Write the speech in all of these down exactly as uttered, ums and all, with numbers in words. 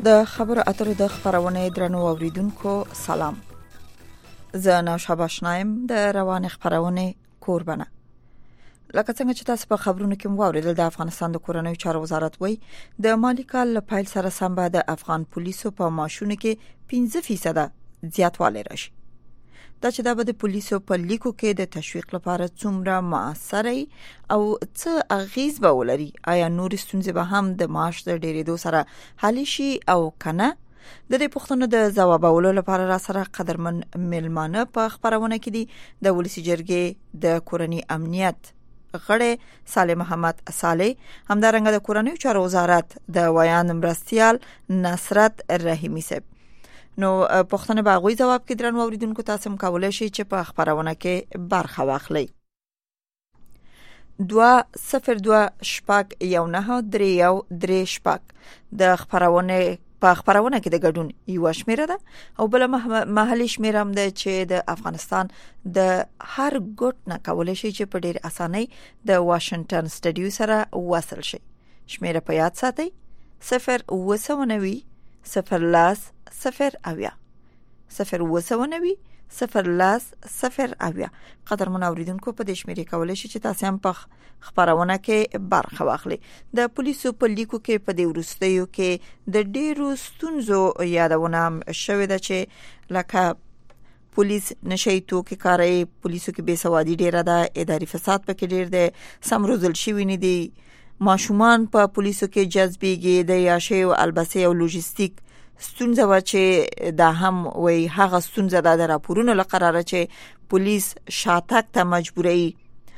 د خبرو اترو د خبرونه درنو اوریدونکو سلام. زه نوشابه آشنایم د روان خبرونه کوربنه. لکه څنګه چې تاسو په خبرونو کې موریدل د افغانستان د کورنیو چارو وزارت وایي د مالی کال له پیل سره سم به د افغان پولیسو په معاشونو کې پنځه فیصد زیاتوالی راشي. دا چې دا به د پولیسو په لیکو کې د تشویق لپاره څومره مؤثر او څه اغیز به ولري، آیا نور ستونزې به هم د معاش د ډیریدو سره حل شي او کنه؟ د دې پوښتنو د ځوابولو لپاره را سره قدرمن ملمانه په خبرونه کې دي د ولسی جرګې د کورنی امنیت غړی صالح محمد صالح، همدارنګه د کورنیو چارو وزارت د ویان مرستیال نصرت رحیمی صاحب. نو پوښتنه به غوي جواب کې درنو اوریدونکو تاسو هم کولای شئ چې په خبرونه کې برخه واخلئ. دوا صفر دوا شپاک یو نه درې یو درې شپاک د خبرونه په خبرونه کې د ګډون یو شمیره ده او بل محلي شمیره هم ده چې د افغانستان د هر ګوټ نه کولای شي چې په ډیر اسانۍ د واشنگټن سټډیو سره وصل شي. شمیره په یاد ساتئ: صفر وسونوي صفر لاس صفر اویا صفر وسونوي صفر لاس صفر اویا. قدرمن اوریدونکو په دې شمیرې کولای شي چې تاسو هم په خبرونه کې برخه واخلئ. د پولیسو په لیکو کې په دې ورستیو کې د ډیرو ستونزو یادونه شوې ده چې لکه پولیس نشي توکي کاري، پولیسو کې بے سوادي ډیره ده، اداري فساد پکې ډیر ده، سم روزل شوی نه دي، ماشومان په پولیسو کې جذبېږي، د یاشي او البسي او لوجستیک ستونزه و چې دا هم وي هغه ستونزه د راپورونو لقراره چې پولیس شاتک ته مجبوري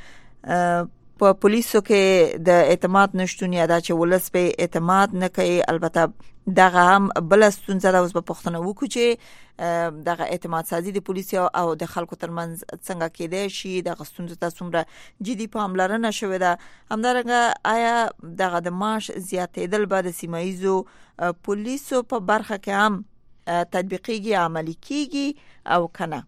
په پولیسو کې د اعتماد نشټون یا دا چې ولس په اعتماد نه کوي. البته دغه هم بل ستونزه ده. اوس په پښتنو وکړو چې دغه اعتماد سازي د پولیسو او د خلکو ترمنځ څنګه کېدای شي، دغه ستونزه ته څومره جدي پاملرنه شوې ده. همدارنګه آیا دغه د معاش زیاتېدل به د سیمایزو پولیسو په برخه کې هم تطبیقيږي، عملي کیږي او کنه؟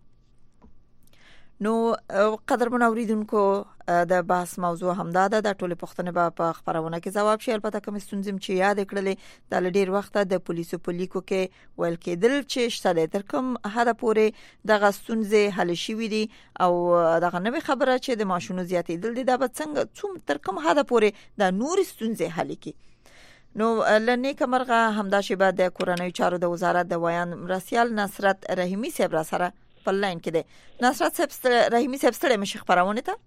نو قدرمن اوریدونکو د بحث موضوع همدا ده. د ټولو پوښتنې به په خبرونه کې جواب شي. البته کوم ستونزې چې یاد کړلې د ډیر وخت د پولیسو په لیکو کې ویل کېدل چې شته تر کوم حد پورې دغه ستونزې حل شي دي او دغه نوې خبره چې د ماشونو زیاتېدل دي دا به څنګه څوم تر کوم حد پورې د نور ستونزې حل کړي. نو لنی کمرغه همدا شی بعد د کورنیو چارو د وزارت د ویان مرستیال نصرت رحیمی صاحب را سره په لاین کې دی. نصرت صاحب رحیمی صاحب ستړي مشي خبرونه ته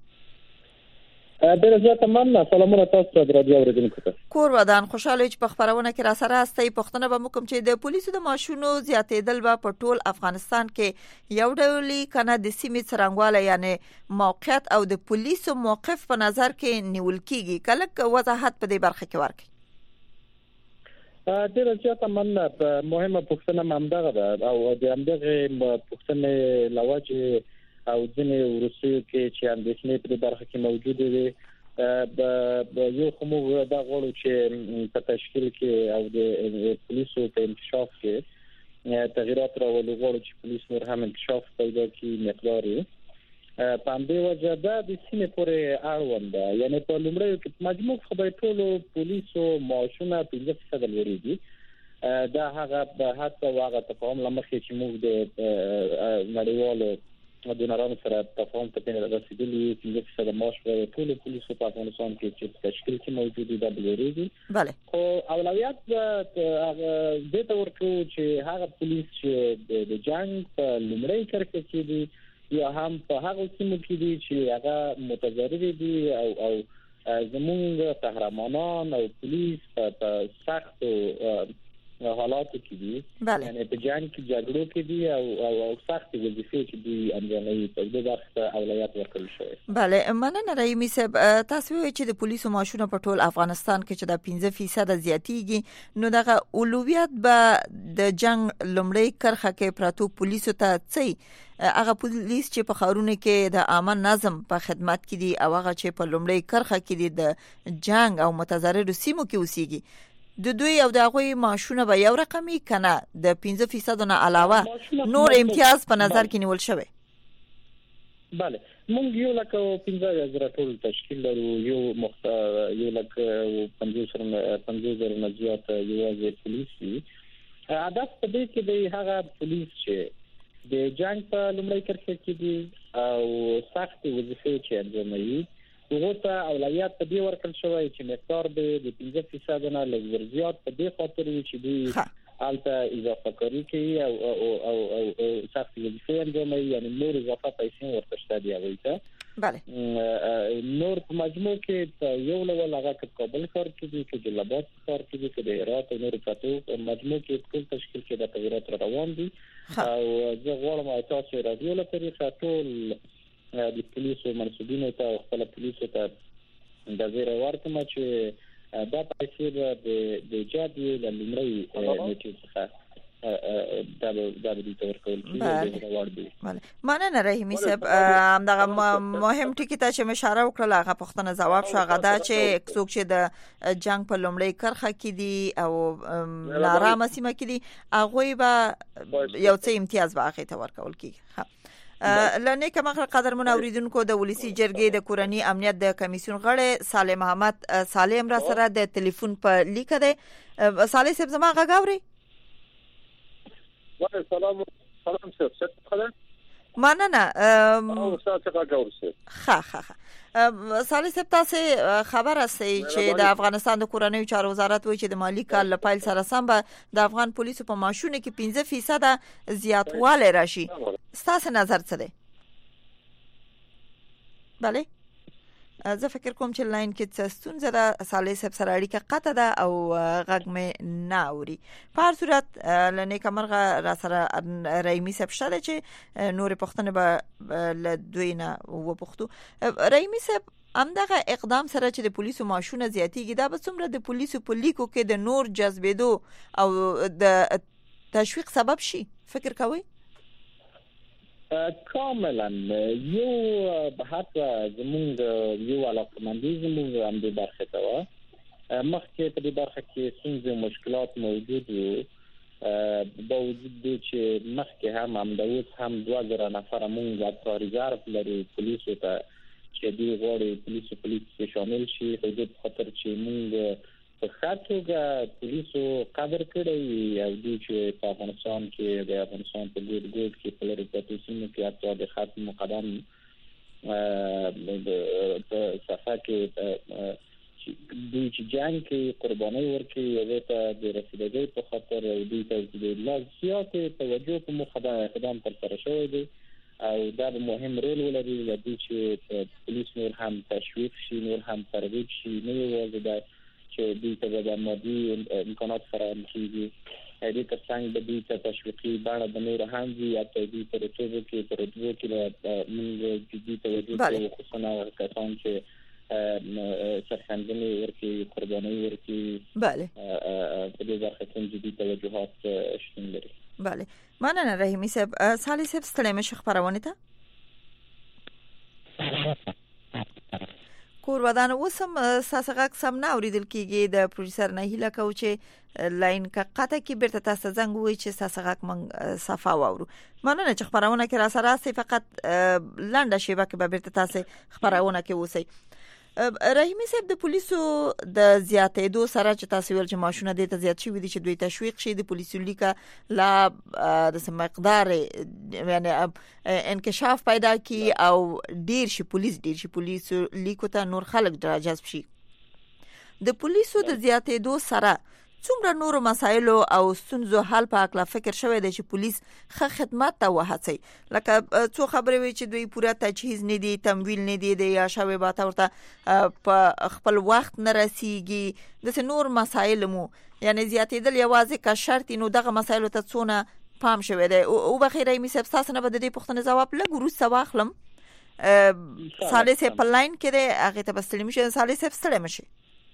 ډېر زیات مننه. سلامونه تاسو ته راډیو اوریدونکو ته. کور ودان خوشاله چې په خبرونه کې را سره استي. پښتنه به مکم چې د پولیسو د ماشونو زیاتېدل به په ټول افغانستان کې یو ډول کنه د سیمې څرنګواله یعنی موقعیت او د پولیسو موقف په نظر کې نیول کیږي. کله وضاحت په دې برخه کې ورکړي. ډېر زیات مننه. مهمه پوښتنه ممدغه ده او د همدغه پوښتنې لواجه او ځینې ورسېو کې چې اندېښنې په برخه کې موجوده دي. د یو کومه دا غوړو چې په تشکیل کې او د پولیسو په انکشاف کې تغیرات راولي، غوړو چې پولیس نور هم انکشاف پیدا کړي مقداري په همدې وجه دا د سیمې پورې اړوند ده. یعنی په لومړیو کې مجموع خدای ټولو پولیسو معاشونه پنځه فیصد لوړېږي. دا هغه به حتی هغه تفاهم لمخې چې موږ د نړیوالو ډونرانو سره تفاهم ته رسېدلي پنځه فیصد معاش به ټولو پولیسو په افغانستان کې چې په تشکیل کې موجود دي دا لوړېږي. بله خو اولویت دې ته ورکړو چې هغه پولیس چې د جنګ په لومړۍ کرښه کې دي یا هم په هغه سیمو کې دي چې هغه متضرر دي او او زمونږ قهرمانان او پولیس په سختو حالاتو کې دي، یعنی په جنګ کې جګړو کې دي او او سخت وظیفې چې دي انجاموي. په دې برخه اولویت ورکړل شوی. بله مننه رحیمی صاحب. تاسو وایئ چې د پولیسو معاشونه په ټول افغانستان کې چې د پنځه فیصد زیاتېږي، نو دغه اولویت به د جنگ لومړی کرخه کې پراتو پولیسو ته څه هغه پولیس چې په خارونه کې د امن نظم په خدمت کې دي او هغه چې په لومړی کرخه کې دي د جنگ او متضرر سیمو کې اوسېږي، د دوی او د هغوی معاشونه به یو رقمي کنه د پنځه فیصد نه علاوه نور امتیاز په نظر کې نیول شوی؟ بله مونږ یو لکه پنځه زره ټول تشکیل لرو، یو مخ یو لکه پنځه زره نه زیات یوازې پولیس دي هدف په دې کې د هغه پولیس چې د جنگ په لومړي کرښه کې دي او سخت وظیفې چې انجاموي هغه ته اولویت په دې ورکړل شوی چې مقدار د پنځه فیصد نه لږ زیات په دې خاطر چې دوی البته اضافه کاری کوي او او او او سخت وظیفې انجاموي یعنی نور اضافه پیسې ورته شته دی هغوی ته بله نور په مجموع کې یو لول هغه کې کابل ښار کې دي چې جلالاباد ښار کې دي چې د هرات او نور پټو په مجموع کې ټول تشکیل کې د تغیرات روان دي او زه غواړم تاسو رادیو له طریقه ټول د پولیسو منسوبینو ته خپل پولیسو ته د زیره ورکوم چې دا پیسې د د جادي د لمړی نیټه څخه دا د دې تور کول کیږي د وړ دي بله مننه رحیمی صاحب همدغه مهم ټکی ته چې اشاره وکړه هغه پوښتنه جواب شو هغه دا چې څوک چې د جنگ په لمړی کرخه کې دي او نارامه سیمه کې دي هغه به یو څه امتیاز به هغه ته ورکول کیږي. لنه کومه قدر منوریدونکو د ولسی جرګې د کورنی امنیت د کمیسیون غړی صالح محمد سالم را سره د ټلیفون په لیک ده. صالح صاحب زما غاوري وای سلام سلام صاحب څه خبر مننه او تاسو غاوري ها ها ها صالح صاحب تاسو خبر اسئ چې د افغانستان د کورنیو چارو وزارت وایي چې د مالی کال لپاره سره سم به د افغان پولیسو په ماشونه کې پنځه فیصد زیاتوالی راشي. ستاسو نظر څه دی؟ بله زه فکر کوم چې لاین کې څه ستونزه ده صالح صاحب سره اړیکه قطع ده او غږ مې نه اوري. په هر صورت لنه کمرغه را سره رحیمی صاحب شته چې نور پښتنه به له دوی نه وپښتو. رحیمی صاحب همدغه اقدام سره چې د پولیسو ماشونه زیاتیږي دا به څومره د پولیسو په لیکو کې د نور جذبېدو او د تشویق سبب شي فکر کوئ؟ کاملا یو حتی زمونږ یو علاقمندي زمونږ هم د برخه ته و مخکې په دې برخه کې څنګه مشکلات موجود وو با وجود دی چې مخکې هم هم د اوس هم دوه زره نفر مونږ په ریزرف لري پولیسو ته چې دوی غواړي پولیسو پولیس شامل شي خو د خاطر چې مونږ په خاطرګه پولیسو قدر کړی او دوی چې په افغانستان کې د افغانستان په ګډ ګډ کې په لري په تاسو کې حتی د خط مقدم د صفه کې دوی چې جنگ کې قرباني ورکړي او ته د رسیدګۍ په خاطر دوی ته د لاسیات توجه په مخه اقدام تر سره شوی دی او دا به مهم رول ولري د دوی چې پولیس نور هم تشویق شي نور هم ترویج شي نه یوازې د چې دوی ته د مادي امکانات فراهم کیږي دې ترڅنګ د دوی ته تشویقي بڼه د نور هم وي یا د دوی په رتبه کې په رتبه کې موږ جدي توجه کوو خصوصا کسان چې سرخندنې ورکړي قرباني ورکړي بله په دې برخه کې جدي توجهات شتون لري. بله مننه رحیمی صاحب. صالح صاحب ستړی مشه خبرونه ته کور ودان وسم ساسغه سم نه اوریدل کیږي د پروډوسر نه هیله کو چې لاین کا قطه کې بیرته تاسو زنګ وای چې ساسغه من صفه واورو. مننه چې خبرونه کې را سره سي فقط لنډه شیبه کې به بیرته تاسو خبرونه کې وسی. رحیمی صاحب د پولیسو د زیاتېدو سره چې تاسو ول چې ماشونه د ته زیات شي ودي چې دوی تشویق شي د پولیسو لیکه لا د سم مقدار یعنی انکشاف پیدا کی او ډیر شي پولیس ډیر شي پولیسو لیکو ته نور خلک جذب شي. د پولیسو د زیاتېدو سره څومره نور مسایل او ستونزو حل په اړه فکر شوی دی چې پولیس ښه خدمت ته وهڅي لکه څو خبرې وي چې دوی پوره تجهیز نه دي تمویل نه دي یا شوی باته ورته په خپل وخت نه رسیږي د نور مسایل مو یعنی زیاتېدل یوازې کا شرط نو دغه مسایل ته څونه پام شوی دی او بخیره می سب تاسو نه بده دې پوښتنه جواب لګ روسه واخلم. صالح صاحب په لاین کې دی هغه ته بسلیم شي. صالح صاحب ستړي مشي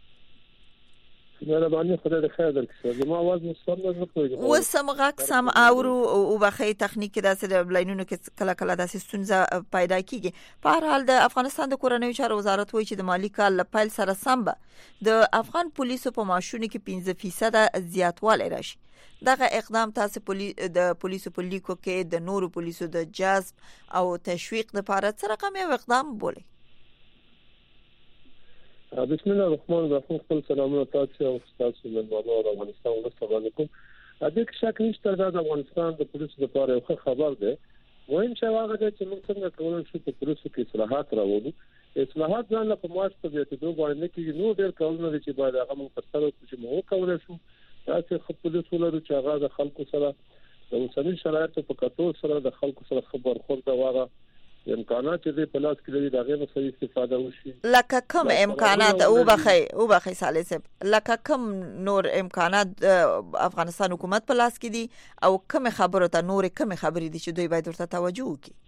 مهرباني خدای دې خیر درکړي. زما आवाज مستم نه کوي وسم غاک سم اورو او بخې تخنیک داسې د لاینونو کې کله کله داسې ستونزه پیدا کیږي. په هر حال د افغانستان د کورنیو چارو وزارت وایي چې د مالی کال لپاره سره سم به د افغان پولیسو په ماشونه کې پنځه فیصد زیاتوالی راشي. دغه اقدام تاسو د پولیسو په لیکو کې د نورو پولیسو د جذب او تشویق لپاره څه رقم یو اقدام بوله؟ بسم الله الرحمن الرحیم. خپل سلامونه تاسو او تاسو ملمنو او افغانستان ولس ته کوم. ا دې کې شک نشته د افغانستان د پولیسو لپاره یو خبر ده وایي چې هغه چې موږ څنګه کولای شو په پولیسو کې اصلاحات راوړو اصلاحات ځان له کوماش په دې ته دوه باندې کې نو ډېر کولونه چې باید هغه موږ په سره چې موږ کولای شو تاسو خپل پولیسو لرو چې هغه د خلکو سره د اوسنۍ شرایطو په کتو سره د خلکو سره خبر خورده واغه امکانات چې په لاس کې لري دغه به صحیح استفاده وشي لکه کوم امکانات او بخي او بخي سالسه لکه کوم نور امکانات افغانستان حکومت په لاس کې دي او کوم خبرو ته نور کوم خبرې دي چې دوی باید ورته توجه وکړي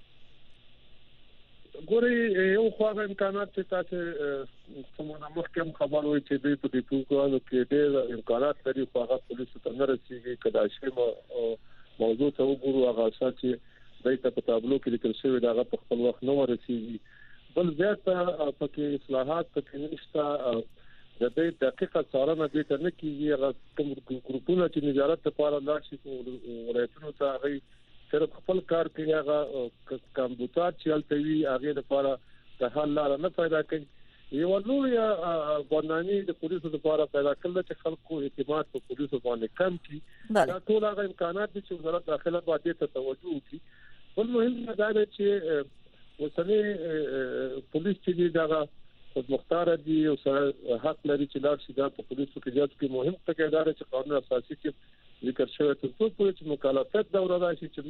ګوري یو خو هغه امکانات چې تاسو کومه محکم خبر وي چې دوی په دې توګه کې ډېر امکانات لري خو هغه پولیسو ته نه رسیږي کدا شی موضوع ته وګورو هغه اساسي دایته په تابلو کې لیکل شوی دا په خپل وخت نو ورسیږي بل زیاته پکې اصلاحات پکې نشته د دې دقیقه څارنه دې ته نه کیږي هغه کوم ګروپونه چې نظارت لپاره لاشي ولایتونو ته غي صرف خپل کار کوي هغه کمپیوټر چې التوي هغه لپاره د حل لار نه پیدا کوي یو نو یا قانوني د پولیسو لپاره پیدا کړل چې خلکو اعتماد په پولیسو باندې کم کړي دا ټول هغه امکانات چې وزارت داخله باندې ته توجه وکړي بل مهم دا دی چې وسنۍ پولیس چې دغه خود مختار دي او سره حق لري چې لار شي دا په پولیسو کې جات کې مهم ټکیدار چې قانون اساسي کې ذکر شوی تر څو پورې چې مکالفت دوره راشي چې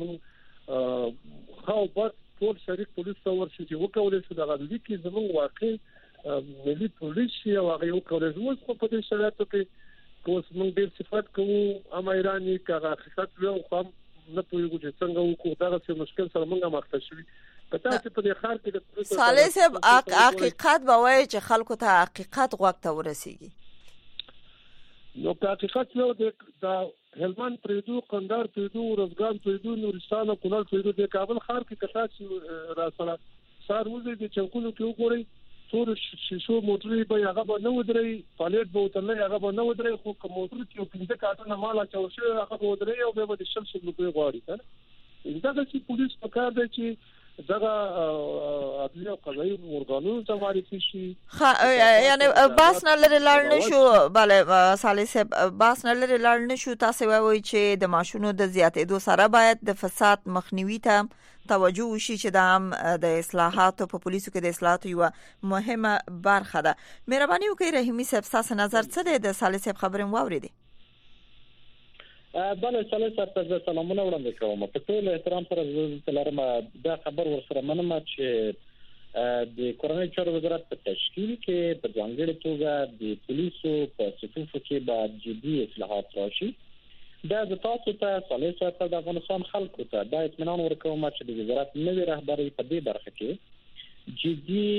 موږ خو په ټول شریک پولیس ته ورشي چې وکولای شو دغه لیکي زموږ واقع ملي پولیس یو هغه وکولای شو په دې شرایطو کې کوم موږ ډیر صفات کوو امایرانی کغه حقیقت یو خام نه پوهیږو چې څنګه وکړو دا څه مشکل سره موږ مخ ته شوي پته چې په دې خار کې د صالح صاحب حقیقت به وایي چې خلکو ته حقیقت غوږ ته ورسیږي نو په حقیقت یو د هلمند پریدو قندار پریدو روزګان پریدو نورستان او کونړ پریدو د کابل خار کې کتا چې را سره سار وځي د چوکونو کې وګورئ ټول شیشو موټرې به هغه به نه ودرې پالیټ به وتل هغه به نه ودرې خو کوم موټر چې پنځه کارټونه مال اچول شي هغه به ودرې او به د شل شل روپۍ غواړي کنه دا چې پولیس پکار دی چې دغه عدلیه او قضایي ارګانونو ته معرفي شي یعنی باس نه لري لاړ نشو bale صالح صاحب باس نه لري لاړ نشو تاسو وایي چې د ماشونو د زیاتېدو سره باید د فساد مخنیوي ته توجه وشي چې د هم د اصلاحاتو په پولیسو کې د اصلاحاتو یو مهمه برخه ده مهرباني وکړئ رحیمي صاحب تاسو نظر څه دی د صالح صاحب خبرې واورېدې بله صالح صاحب ته سلامونه وړاندې کوم په ټول احترام سره زه لرم دا خبر ورسره منم چې د کورنۍ چارو وزارت په تشکیل کې په ځانګړي توګه د پولیسو په صفوفو کې به جدي اصلاحات راشي دا د تاسو ته صالح صاحب د افغانستان خلکو ته دا اطمینان ورکوم چې د وزارت نوې رهبري په دې برخه کې جدي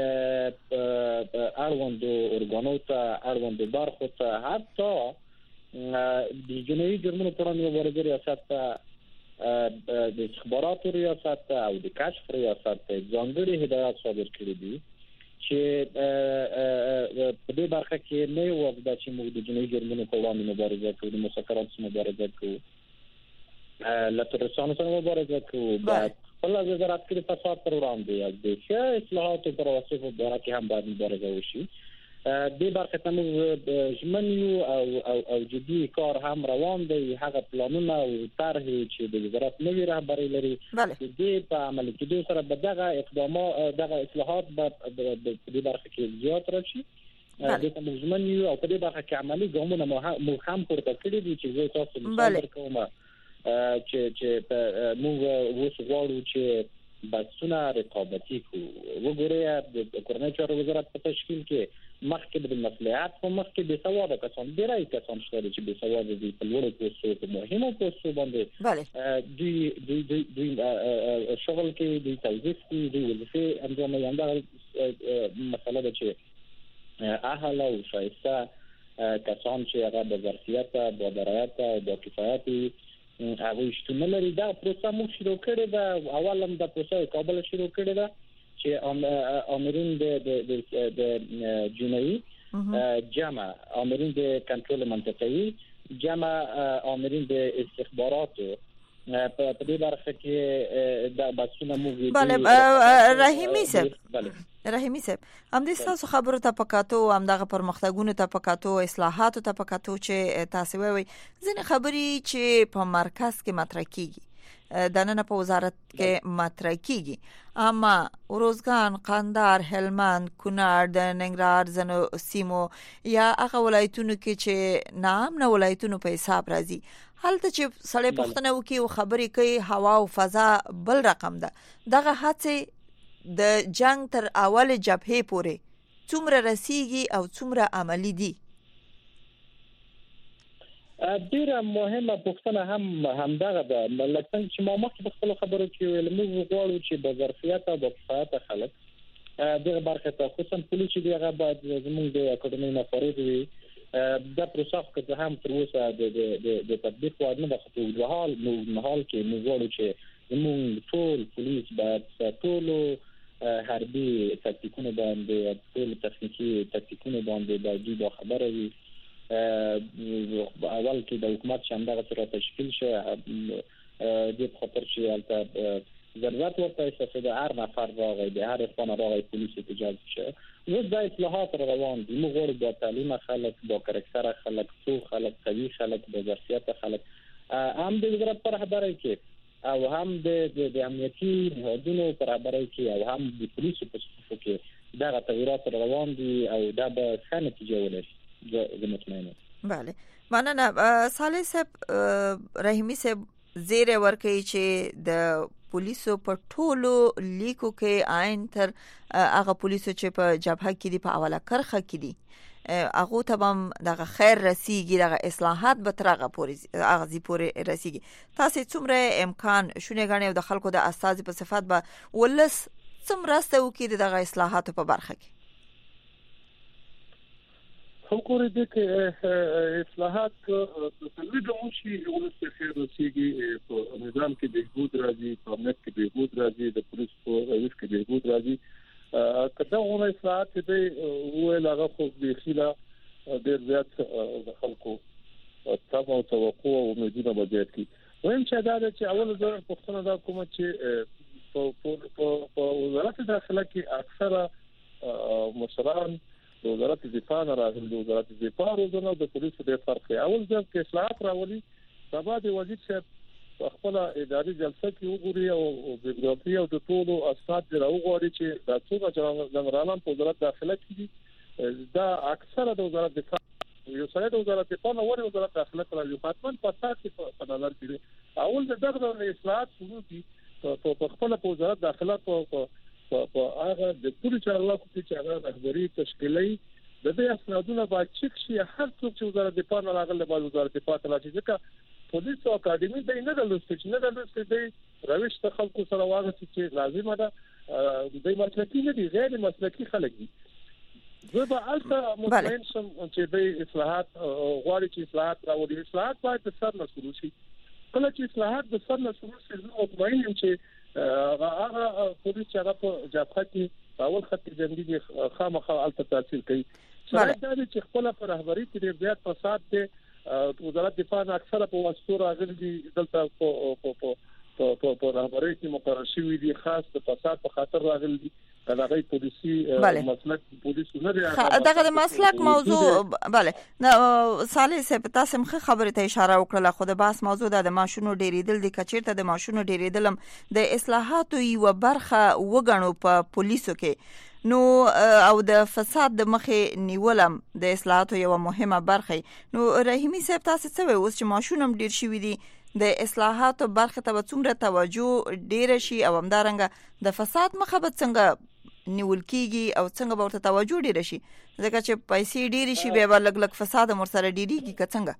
اړوندو ارګانو ته اړوندو برخو ته حتی د جنایي جرمونو په اړه مبارزه ریاست ته د استخباراتو ریاست ته او د کشف ریاست ته ځانګړي هدایات صادر کړي دي چې په دې برخه کې نه یو وخت چې موږ د جنایي جرمونو په وړاندې مبارزه کوو د مسکراتو مبارزه کوو له ترورستانو سره مبارزه کوو باید خپل وزارت کې د فساد پر وړاندې د ښه اصلاحاتو پر وسیله په برخه کې هم باید مبارزه وشي د برخه ته موږ ژمن یو او او او جدي کار هم روان دی هغه پلانونه او طرحې چې د وزارت نوې رهبري لري د دې په عملي کېدو سره به دغه اقدامات دغه اصلاحات به د دې برخه کې زیات راشي د ته موږ ژمن یو او په دې برخه کې عملي ګامونه موږ هم پورته کړي دي چې زه تاسو مثال کوم چې چې موږ اوس غواړو چې بحثونه رقابتي کوو وګورئ د کورنۍ چارو وزارت په تشکیل کې مخکې د مصلحت په مخکې د سواده کسان ډیرای کسان شته چې د سواده د پلوړو پوسټو په مهمو پوسټو باندې دوی دوی دوی شغل کې د توظیف کې د وظیفې انجام یاندا مسله ده چې اهل او شایسته کسان چې هغه د ظرفیت با درایت با کفایت هغه شتون لري دا پروسه مو شروع کړې ده اول هم د پروسه کابل شروع کړې ده چې امرین د د د جنایي جمع امرین د کنټرول منطقه‌ای جمع امرین د استخباراتو په دې برخه کې د باسونه موږ بله رحیمی صاحب رحیمی صاحب هم دې تاسو خبرو ته پکاتو هم دغه پرمختګونو ته پکاتو اصلاحاتو ته پکاتو چې تاسو وایي ځینې خبرې چې په مرکز کې مطرح کیږي د نن په وزارت کې مطرح کیږي اما روزګان قندار هلمند کونړ د ننګرهار زنو سیمو یا هغه ولایتونو کې چې نام نه ولایتونو په حساب راځي حالت چې سړی پښتنه وکي او خبرې کوي هوا او فضا بل رقم ده دغه هڅه د جنگ تر اول جبهه پورې څومره رسیږي او څومره عملی دي ډیره مهمه پوښتنه هم همدغه ده لکه چې ما مخکې په خپل خبرو کې ویل موږ غواړو چې د ظرفیت او د کفایت خلک دغه برخه ته خصوصا پولیس چې هغه باید زموږ د اکاډمي نه فارغ وي دا پروسه که هم تر اوسه د د د تطبیق وړ نه ده خو په حال نو حال کې موږ غواړو چې زموږ ټول پولیس باید ټول حربي تکتیکونه باندې ټول تخنیکی تکتیکونه باندې باید د خبره وي اول کې د حکومت شاندغه سره تشکیل شي د خاطر چې البته ضرورت ورته احساس د هر نفر راغی د هر خانه راغی پولیس اجازه شه نو د اصلاحات روان دي موږ غواړو د تعلیم خلک با کاراکتر خلک څو خلک قوي خلک د ظرفیت خلک هم د وزارت پر خبره کې او هم د د امنیتي نهادونو پر خبره کې او هم د پولیسو په صفو کې دا تغیرات روان دي او دا به ښه نتیجه ولري زه مطمئنه بله مننه صالح صاحب رحیمی صاحب زیر ورکوي چې د پولیسو په ټولو لیکو کې عین تر هغه پولیسو چې په جبهه کې دي په اوله کرخه کې دي هغه ته هم دغه خیر رسیږي دغه اصلاحات به تر هغه پورې اغزي پورې رسیږي تاسو څومره امکان شونه غنی او د خلکو د استاد په صفات به ولس څومره ستو کې دغه اصلاحات په برخه کې خو کوي د اصلاحات د څلورو شي ولسته خیر رسیږي په نظام کې بهبود راځي په امنیت کې بهبود راځي د پولیس په روش کې بهبود راځي کله غوړې اصلاحات دې ویل هغه خو د خلا ډېر زیات د خلکو تاسو توقع او امیدونه بجټ کی ویم چې دا چې اول زه پښتنه دا کوم چې په وزارت داخله کې اکثره مشران د وزارت دفاع نه راغلي د وزارت دفاع روزنه د پولیسو د فرق اول ځل کې اصلاحات راولي سبا د وزیر صاحب خپل اداري جلسه کې وګوري او بیوروکراسي او د ټولو اسناد راوغوري چې د څو جنرالان په وزارت داخله کې دا اکثره د وزارت دفاع یو سره د وزارت دفاع نو ور وزارت داخله کړل یو فاطمه په تاسو کې په نظر کې اول د دغه اصلاحات شروع دي په خپل په وزارت داخله په په هغه د ټول چارواکو چې هغه رهبری تشکیلي د دې اسنادونو باید چک شي هر څوک چې وزارت دفاع نه راغله باید وزارت دفاع ته لاړ شي ځکه پولیس او اکاډمي د نه د لوست چې نه د لوست د روش ته خلکو سره واغ چې لازمه ده د مسلکي نه دي غیر مسلکي خلک دي زه به البته مطمئن شم چې د اصلاحات غواړي چې اصلاحات راوړي اصلاحات باید د سر نه شروع شي کله چې اصلاحات د سر نه شروع شي زه مطمئن یم چې هغه پولیس چې هغه په جبهه کې اول خط جنگي خامخا الته تاثیر کوي شاید دا چې خپل پر رهبری کې ډېر زیات فساد دی وزارت دفاع اکثره په واسطو راغلي دلته په په په په رهبری کې مقرر شوی دي خاص د فساد په خاطر راغلي دي دا غي پولیسي مسلک پولیسو نه دی دغه د مسلک موضوع bale نو صالح صاحب تاسو مخه خبره ته اشاره وکړه خو د باس موضوع د ماشونو ډیریدل د کچیرته د ماشونو ډیریدلم د اصلاحاتو یو برخه وګڼو په پولیسو کې نو او د فساد د مخه نیولم د اصلاحاتو یو مهمه برخه نو رحیمی صاحب تاسو څه وایي اوس چې ماشونم ډیر شوی دي د اصلاحاتو برخه ته څومره توجه ډیر شي او همدارنګه د فساد مخه به څنګه نیول کیږي او څنګه به ورته توجه ډیر شي ځکه چې پیسې ډیر شي به لګ لګ فساد مر سره ډیریږي که څنګه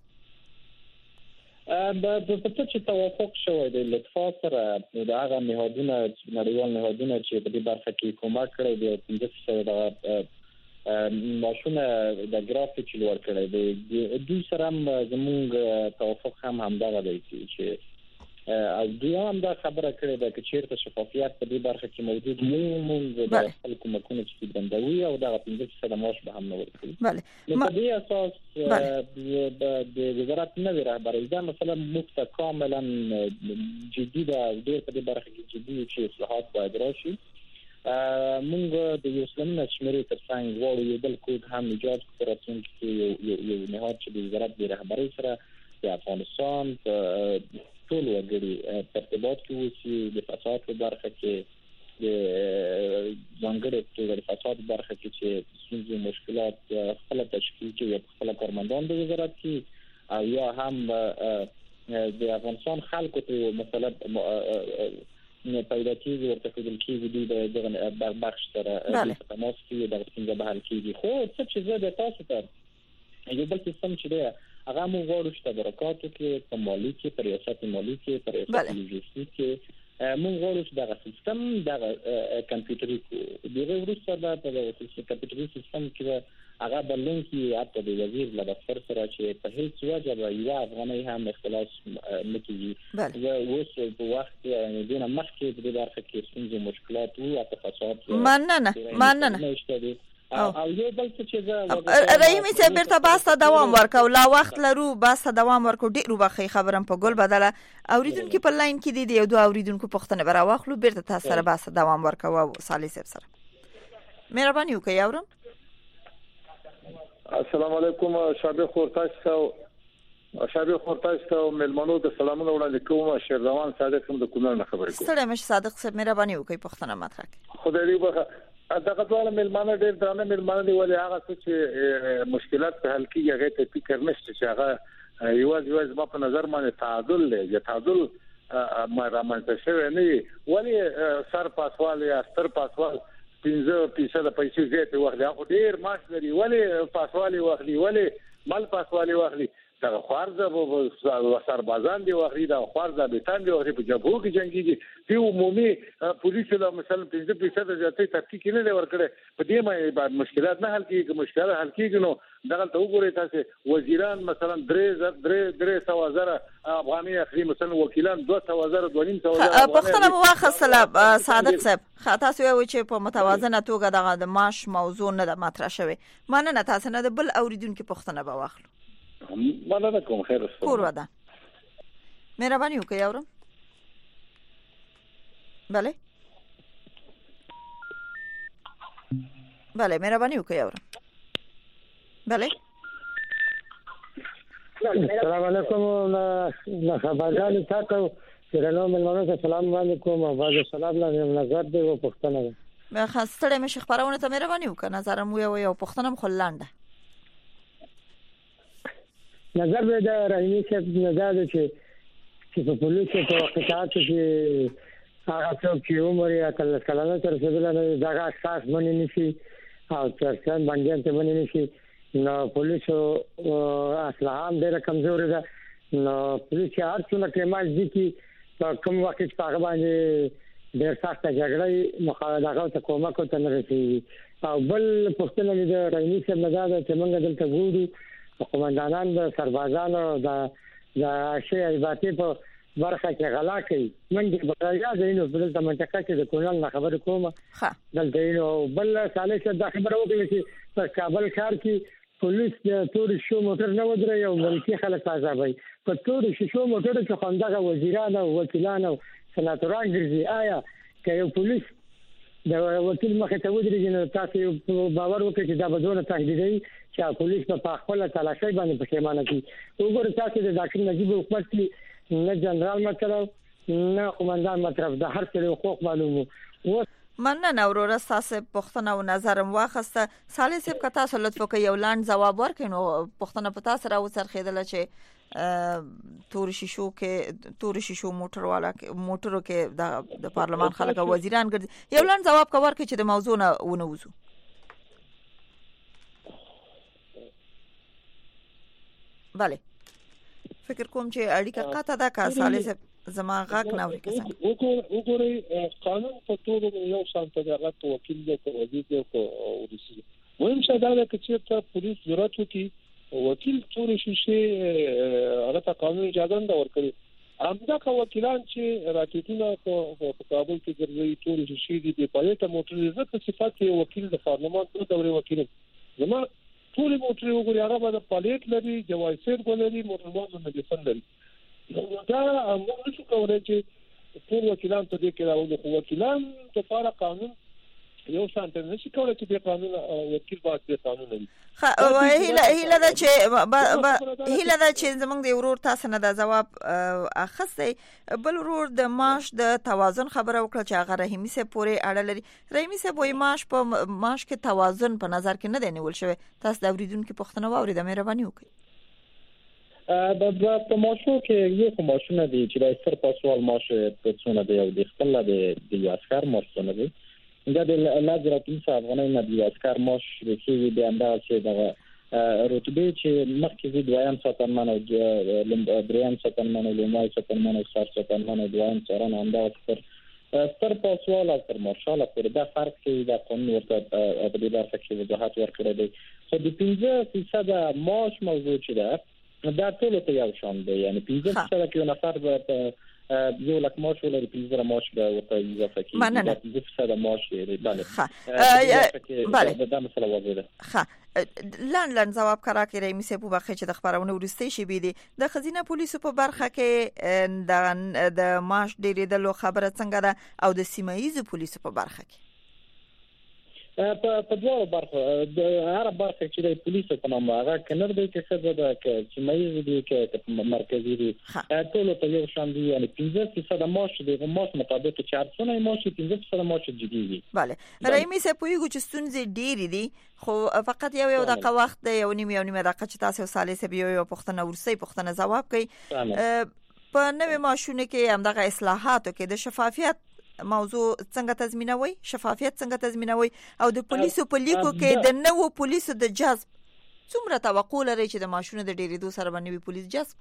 ا د څه چې توافق شوی دی لطفا سره د هغه نهادونه نړیوال نهادونه چې په دې برخه کې کومک کړی دی پنځه سوه د ماشونه د ګرافیک لور کړی دی دوی سره زموږ توافق هم همدغه دی چې او دوی هم دا خبره کړې ده چې چیرته شفافیت په دې برخه کې موجود نه مونږ د خلکو مکونه چې بندوي او دا پنځه فیصد معاش به هم نه ورکړي. بله په دې اساس د وزارت نوې رهبري دا مثلا مفت کاملا جدي ده ډېر په دې برخه کې جدي چې اصلاحات باید راشي. مونږ د یو اسلامي شمیرې ترڅنګ غواړو یو بل کود هم ایجاد کړو راتلونکي یو یو نهاد چې د وزارت د رهبري سره د افغانستان ټول وګړي ترتیبات کې وسی د فساد په برخه کې د ځانګړي د فساد په برخه کې چې څنګه مشکلات خپل تشکیل کې خپل کارمندان د وزارت کې او یا هم د افغانستان خلکو ته مثلا نه پیدا کیږي ورته کېدل کېږي د دغه بخش سره د تماس کې د څنګه به حل کېږي. خو څه چې زه د تاسو ته یو بل سیستم چې دی هغه موږ غواړو چې تبرکاتو کې په مالی کې په ریاست مالی کې په ریاست لوجستیک کې موږ غواړو چې دغه سیستم دغه کمپیوټري دغه وروسته د کمپیوټري سیستم کې هغه بلنګ کې اته د وزیر له دفتر سره چې په هیڅ وجه به یو افغاني هم اختلاس نه کیږي. زه اوس په وخت کې دینه مخکې د برخه کې څنګه مشکلات او تفاصیل مننه مننه او یو بل څه چې رحیمي صاحب بیرته باسته دوام ورکو لا وخت لرو باسته دوام ورکو ډیرو بخې خبرم په ګل بدله اوریدونکو په لاین کې دي یو دوه اوریدونکو پښتنه برا واخلو بیرته تاسو سره باسته دوام ورکو او صالح صاحب سره مهرباني وکړئ اورم. السلام علیکم شابه خورتاش او شابه خورتاش او ملمنو د سلامونه وړاندې کوم شهروان صادق هم د کونړ نه خبرې کوم. ستړي مش صادق صاحب مهرباني وکړئ پښتنه مطرح کړئ. خدای دې وکړه دغه ډول ملمنو ډېر درنه ملمنو دی ولې هغه چې مشکلات په حل کې هغه ته فکر نشته چې هغه یواز یواز ما په نظر باندې تعادل لري تعادل ما رامنځته شوی نه ولې سر پاسوال یا ستر پاسوال پنځه فیصد پیسې زیاتې واخلي هغه ډیر معاش لري ولې پاسوالي واخلي ولې مال پاسوالي واخلي دا خوارزه په سربازان دی واخلي دا خوارزه بیتان دی واخلي په جبهو کې جنگيږي په عمومي پولیس له مثلا پنځه فیصد زیاتې تحقیق نه لري ورکړي په دې باندې مشکلات نه حل کیږي مشکلات حل کیږي نو دغه ته وګورئ تاسو وزیران مثلا درې درې درې سو زره افغاني اخلي مثلا وکیلان دوه سو زره دوه نیم سو زره پښتنه مواخصه صادق صاحب تاسو یو چې په متوازنه توګه دغه د معاش موضوع نه د مطرح شوی مننه تاسو نه د بل اوریدونکو پښتنه به واخلو. مننه کوم خیر اوسه پور ودا مهرباني وکړئ اورم. بله بله مهرباني وکړئ اورم. بله السلام علیکم له خبرګان تاسو سره ملمنو ته سلام علیکم او باز سلام له نظر دی او پښتنه مې خاصه مې خبرونه ته مهرباني وکړه نظر مو یو یو پښتنه خلانده نظر به د رحیمي صاحب نظر چې چې په پولیسو په وقتات کې هغه څوک چې عمر یې کله کله تر څو نه دغه اساس باندې نشي او ترڅنګ باندې ته باندې نشي نو پولیسو اصلاحام ډېر کمزوري ده نو پولیس هر څونه کېماز دي چې په کوم وخت کې هغه باندې ډېر سخت جګړه مخالفت ته کومک ته نه رسیږي او بل پښتنه د رحیمي صاحب نظر چې موږ دلته ګورو قومندانان د سربازانو د د شی ایباتي په برخه کې غلا کوي منځ بریا دینو بل د منطقه کې د کونړ نه خبر کوم ها دلته نو بل صالح څه د خبر وکړي چې په کابل ښار کې پولیس د تور شو موټر نه ودرې او ملکی خلک عذابای په تور شو موټر کې خوندغه وزیران او وکیلان او سناتوران ګرځي آیا که یو پولیس د وکیل مخه ته ودرېږي نو تاسو باور وکړئ چې دا بدونه تهدیدي چې پولیس په خپل تلاشي باندې پښیمانه کی وګوره تاسو د ډاکټر نجیب حکومت کې نه جنرال مطلب نه قومندان مطلب د هر څه حقوق معلومو مننه ورور تاسو پښتنه او نظرم واخسته صالح صاحب که تاسو لطف وکړئ یو لاند جواب ورکړئ نو پښتنه په تاسو راو څرخیدل چې تور شیشو کې تور شیشو موټر والا موټرو کې د پارلمان خلک او وزیران ګرځي یو لاند جواب کا ورکړئ چې د موضوع نه ونوزو. بله فکر کوم چې اړیکه قطع ده که صالح صاحب زما غاک نه وري کسان وګورئ قانون په ټولو یو شان ته هغه وکیل دی او وزیر دی او ورسي مهم څه دا ده چې ته پولیس ضرورت وکي وکیل تور شي هغه ته قانون اجازه نه ورکړي همدا وکیلان چې راکټونه په کابل کې ګرځي ټول شي دي په پایته موټر عزت صفات وکیل د پارلمان د دورې وکیل زما ټول موټر وګوري هغه د پالیټ لري جوایسر ولري موټرمان نه دي فندري دا موږ نشو کولای چې ټول وکیلان ته دې کې راوړو خو وکیلان د فار قانون یو شانته نشي کولای چې د قانون وکیل باندې قانون لري خا هیله هیله دا چې هیله دا چې زمونږ د ورور تاسو نه د جواب اخستې بل ورور د معاش د توازن خبره وکړه چې هغه رحیمي سه پورې اړه لري رحیمي سه وایي معاش په معاش کې توازن په نظر کې نه دی نیول شوی تاسو د اوریدونکو پوښتنه واورید مهرباني وکړئ د په ماشو کې یو کوم ماشونه دي چې د ستر پاسوال ماش په څونه دی او د خپل د د اسکر ماشونه دي دا د لازم تاسو افغاني مدي اسکر ماش رسیدي د انداز چې د رتبه چې مخکې د دویم ساتنمن او د دریم ساتنمن او لومړی ساتنمن او سر ساتنمن او دویم څارنه انداز پر ستر پاسوال او پر مارشال پر دا فرق کې د قانون ورته په دې برخه کې وضاحت ورکړی دی خو د پنځه فیصد ماش موضوع چې ده دا ټول ته یو شان دی یعنی پنځه فیصد کې نفر به یو لک ماش ولري پنځه ماش به ورته اضافه کیږي دا پنځه فیصد ماش دی بله بله دا مسله واضحه ده ښه لاند لاند جواب کرا کې رحیمي سه په بخښه چې د خبرونه ورسته شي بي دي د خزینه پولیسو په برخه کې د د ماش ډیریدلو خبره څنګه ده او د سیمایي پولیسو په برخه کې په په دوه برخه د هر برخه چې د پولیسو په نوم هغه کنر دی چې څه ده چې سیمایي دي کې مرکزي دي ټول ته یو شان دي یعنی پنځه فیصد ماش دی ماش مطابق چهار سنه ماش پنځه فیصد ماش جدي دي bale رحیمي سه پویګو چې ستونزې ډېری دي خو فقط یو یو دغه وخت دی یو نیم یو نیم دغه چې تاسو سالسه بیا یو پښتنه ورسې پښتنه جواب کوي په نوې ماشونه کې هم دغه اصلاحاتو کې د شفافیت موضوع څنګه تضمینوي شفافیت څنګه تضمینوي او د پولیسو په لیکو کې د نوو پولیسو د جذب څومره توقع لري چې د ماشونه د ډیریدو سره باندې پولیس جذب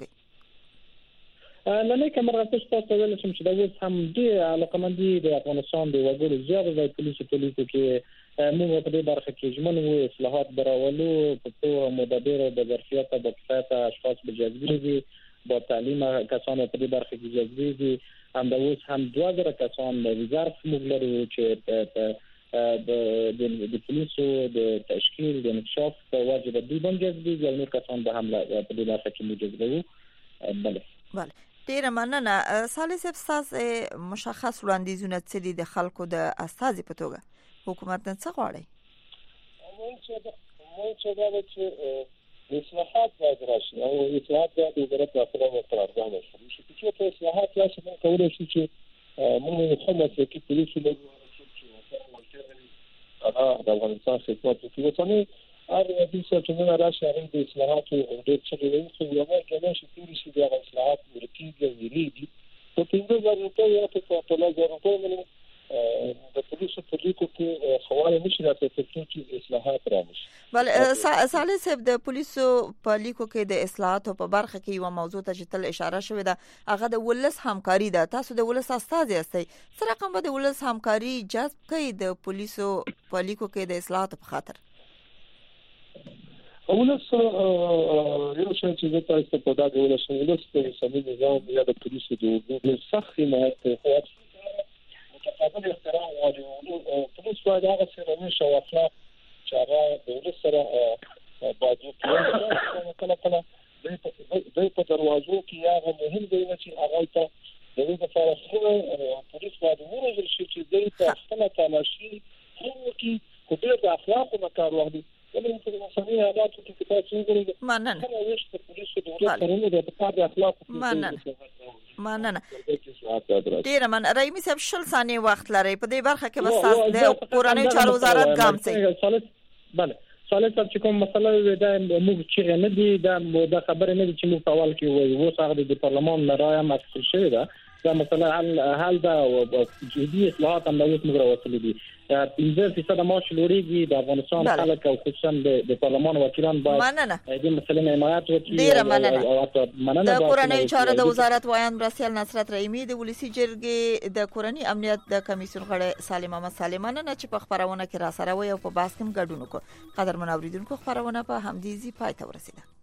کوي لنه کومه راځي تاسو ول چې د اوس هم دی علاقمندي د افغانستان د وګړو زیاده د پولیسو په لیکو کې موږ په دې برخه کې ژمن وو اصلاحات براولو په توګه مدبر د ظرفیت د کفایت اشخاص به جذبېږي با تعلیم کسان په دې برخه کې جذبېږي هم د اوس هم دوه زره کسان د وزارت موږ لرو چې د د پولیسو د تشکیل د انکشاف په وجه د دوی باندې جذبېږي او نور کسان به هم په دې برخه کې موجود بله بله ډیره مننه صالح صاحب مشخص وړاندیزونه څه دي د خلکو د استازي په توګه حکومت نه څه غواړي مو چې دا چې اصلاحات باید راشي او اصلاحات باید د وزارت داخله او قرارداد شي چې په اصلاحات لاسه موږ کولای شو چې موږ هم چې پولیسو له هغه د افغانستان خدمت کوي څنګه هر دې څه چې نه راشي هغه د اصلاحات او د څه ډول څه یو کله چې پولیسو د اصلاحات ورکیږي ویلي په پنځه زره روپۍ یا په ټول زره روپۍ د پولیسو په لیکو کې خواله نشي راځي چې اصلاحات راشي بل صالح صاحب د پولیسو په لیکو کې د اصلاحاتو په برخه کې یو موضوع ته چې تل اشاره شوې ده هغه د ولس همکاري ده تاسو د ولس استاد یاستئ سره کوم د ولس همکاري جذب کوي د پولیسو په لیکو کې د اصلاحاتو په خاطر ولس یو څه چې تاسو په دغه ولس ولس په سمې نظام یا د پولیسو د سخت حمایت خو تقابل احترام او پولیس باید هغه سره نشه واخلي چې هغه د ولس سره باید کله کله د په دروازو کې هغه مهم دی چې هغه ته د دې لپاره خو پولیس باید ورغل شي چې د ته خپل تلاشي هغه کې خو د اخلاق او کار واخلي ولې چې د مسؤلیت حالات کې تاسو وګورئ مننه کله وشت پولیسو د ولس سره د کار اخلاق مننه مننه ډیر من رحیمي صاحب شل ثانیه وخت لري په دې برخه کې بس د کورنۍ چارو وزارت ګام سي بله صالح صاحب چې کوم مسله ده موږ چې نه دي دا خبره نه دي چې موږ اول کې وایو وو څنګه د پارلمان لرايه مسؤل شوی ده دا مثلا حل حل دا او جدي اصلاحات هم د موږ راوصلي دي پنځه فیصد ماش لوريږي د افغانستان خلک او خصوصا د پارلمان وکیلان باید د مسلې حمایت وکړي ډیر مننه د کورنۍ چارو د وزارت وایان برسیل نصرت رحیمي د ولسی جرګې د کورنۍ امنیت د کمیسیون غړی سالم محمد سلیمانه نه چې په خبرونه کې را سره وي او په باسکم ګډون وکړ قدر منوریدونکو خبرونه په همدیزي پای ته ورسیده